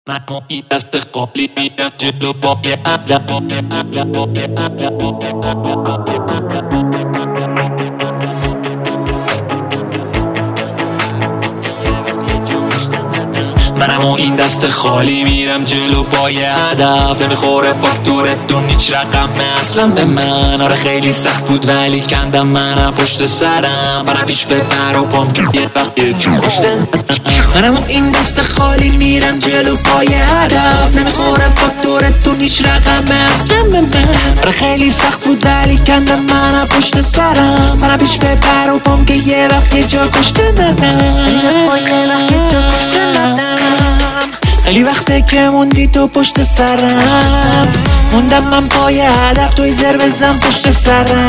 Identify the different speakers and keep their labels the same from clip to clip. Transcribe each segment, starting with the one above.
Speaker 1: من این دست قابلی میرم جلو بای عدم منم و این دست خالی میرم جلو پای هدف نمیخوره فاکتورتون هیچ رقم اصلا به من. آره خیلی سخت بود ولی کندم منم پشت سرم منم پیش ببر و پام که یه وقت یه جون کشتن. منم و این دست خالی میرم جلو پای هدف نمیخوره فاکتورتون هیچ رقم اصلا به من. آره خیلی سخت بود ولی کندم منم پشت سرم منم پیش ببر و پام که یه وقت یه جا کشتن. خیلی وقته که موندی تو پشت سرم موندم من پای هدف توی زر بزن پشت سرم.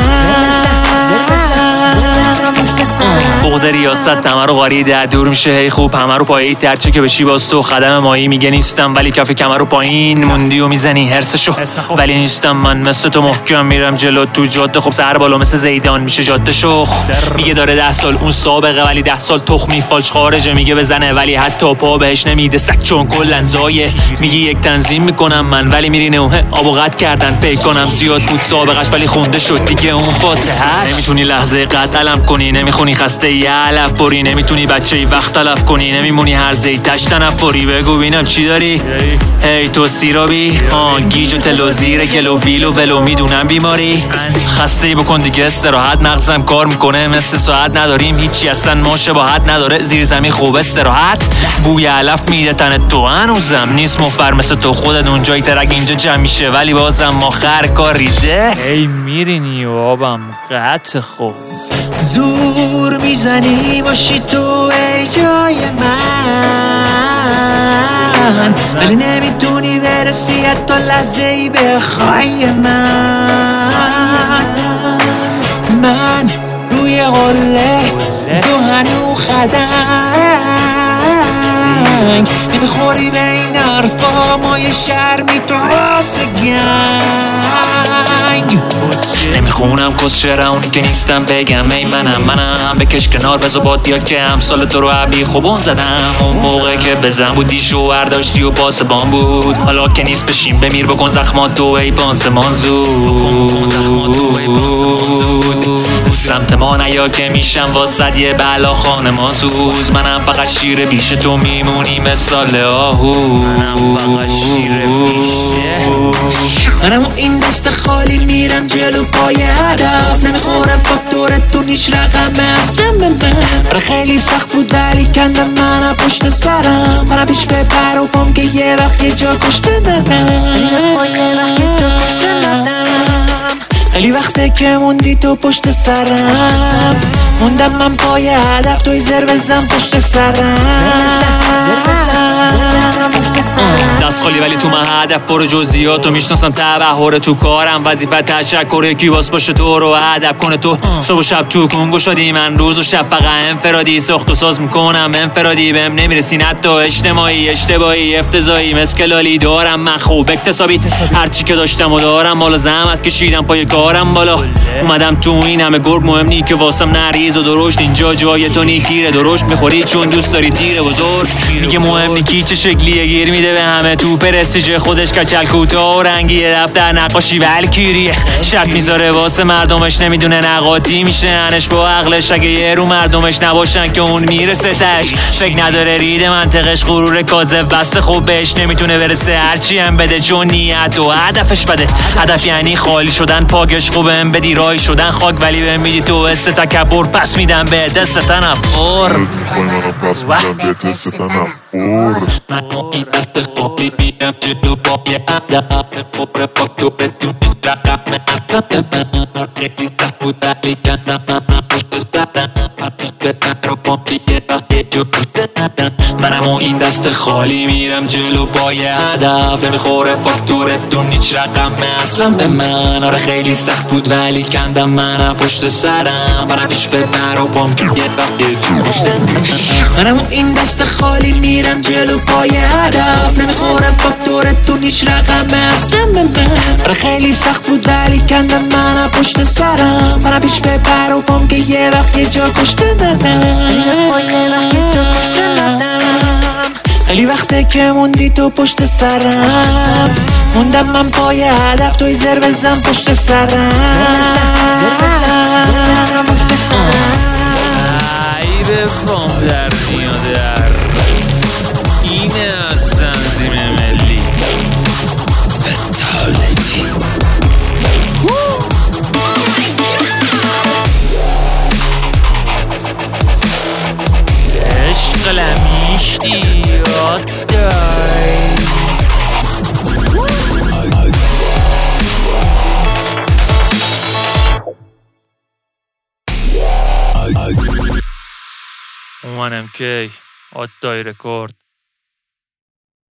Speaker 2: بغد ریاست همه رو غاریده دور میشه هی خوب همه رو پایید درچه که بشی باز تو خدم مایی میگه نیستم ولی کف کمر رو پایین موندی و میزنی هرسشو ولی نیستم من مثل تو محکم میرم جلو تو جاده. خب سر بالا مثل زیدان میشه جاده شخ میگه داره 10 سال اون سابقه ولی 10 سال تخمی فالش خارجه میگه بزنه ولی حتی پا بهش نمیده سگ چون کلن زایه. میگی یک تنظیم میکنم من ولی میرینه و آبو قطع کردن پی کنم زیاد بود سابقش ولی خونده شد دیگه اون فاتحه. نمیتونی لحظه قتلم کنی نمیخونی خسته یه علف بری نمیتونی بچه ای وقت تلف کنی نمیمونی هر زیتش تنفری. بگو بینم چی داری هی تو سیرابی گیج و تلو زیر گلو ویلو ولو میدونم بیماری خسته ای بکن دیگه استراحت مغزم کار میکنه مثل ساعت نداریم هیچی اصلا ما شباهت نداره زیر زمین خوب استراحت بوی علف میده تن تو هنوزم نیست مفبر مثل تو خودت اونجایی ترک اینجا جمع میشه ولی بازم آخر کار ریده هی میرینی و آبم قطع خوب
Speaker 1: زور میزنی باشی تو ای جای من ولی نمیتونی برسی حتی لحظه ای بخوای من روی قله تو هنو خدنگ نمیخوری به این حرفا ما یه شرمی تو واسه گنگ نمیخونم کس شعره اونی که نیستم بگم ای منم بکش کنار بزا بادیا که امثال تو رو عبی خوبون زدم اون موقع که بزن بودی شوهر داشتی و پاسبان بود حالا که نیست بشیم بمیر بکن زخمات تو ای پانسمان زود سمت ما نیا که میشم واسد یه بلا خانمان سوز منم فقط شیر بیش تو میمونی مثال آهو منم این دست خالی میرم جلو پای هدف نمیخورم فاکتورتون هیچ رقم اصلا به من. آره خیلی سخت بود ولی کندم منم پشت سرم منم پیش ببر و پام که یه وقت یه جا کشتن. خیلی وقته که موندی تو پشت سرم موندم من پای هدف توی زر بزن پشت سرم.
Speaker 2: دست خالی ولی تو من هدف برو جزئیاتو میشناسم تبحر تو کارم وظیفه تشکر کی باس باشه تو رو ادب کنه تو صبح و شب تو کنگو شدی من روز و شب فقط انفرادی ساخت و ساز میکنم انفرادی بهم نمیرسین حتی اجتماعی اشتباهی افتضاحی مسکلالی دارم من خوب اکتسابی هرچی که داشتم و دارم مال زحمت کشیدم پای کارم بالا اومدم تو این همه گرگ مهم نی که واسم نریز و درشت اینجا جای تو نیکیره درشت میخوری چون دوست داری تیره بزرگ میگه مهم نی کی چه شکلیه گیر میده به همه تو پرستیژ خودش کچل کوتاه و رنگیه دفتر نقاشی والکیریه شرط میذاره واسه مردمش نمیدونه نقاطی میشه انش با عقلش اگه یه رو مردمش نباشن که اون میرسه تش فکر نداره رید منطقش غرور کاذب بسته خوب بهش نمیتونه برسه هرچی هم بده چون نیت و هدفش بده هدف یعنی خالی شدن پاگش خوبه هم بدی رای شدن خاک ولی بهم میدی تو حس تکبر پس میدم به دست تنفر من این دست قابلی میرم جلو پای هدف نمیخوره فاکتورتون هیچ رقم اصلا به من. خیلی سخت بود ولی کندم منم پشت سرم پیش ببر و پام که یه وقت یه جا کشتن. منم و این دست خالی میرم جلو پای هدف نمیخوره فاکتورتون هیچ رقم اصلا به من. آره خیلی سخت بود ولی کندم منم پشت سرم منم پیش ببر و پام که یه وقت یه جا کشتن. منم و این دست خالی میرم جلو پای هدف نمیخوره فاکتورتون هیچ رقم اصلا به من. آره خیلی سخت بود ولی کندم منم پشت سرم منم پیش ببر و پام که یه وقت یه جا کشتن.
Speaker 1: خیلی وقته که موندی تو پشت سرم، موندم من پای هدف توی زر بزن پشت سرم.
Speaker 2: ای به پام در میادر، اینه از تنظیم ملی فتالتی. عشق لمیشتی آدای اومنم که آدای رکورد.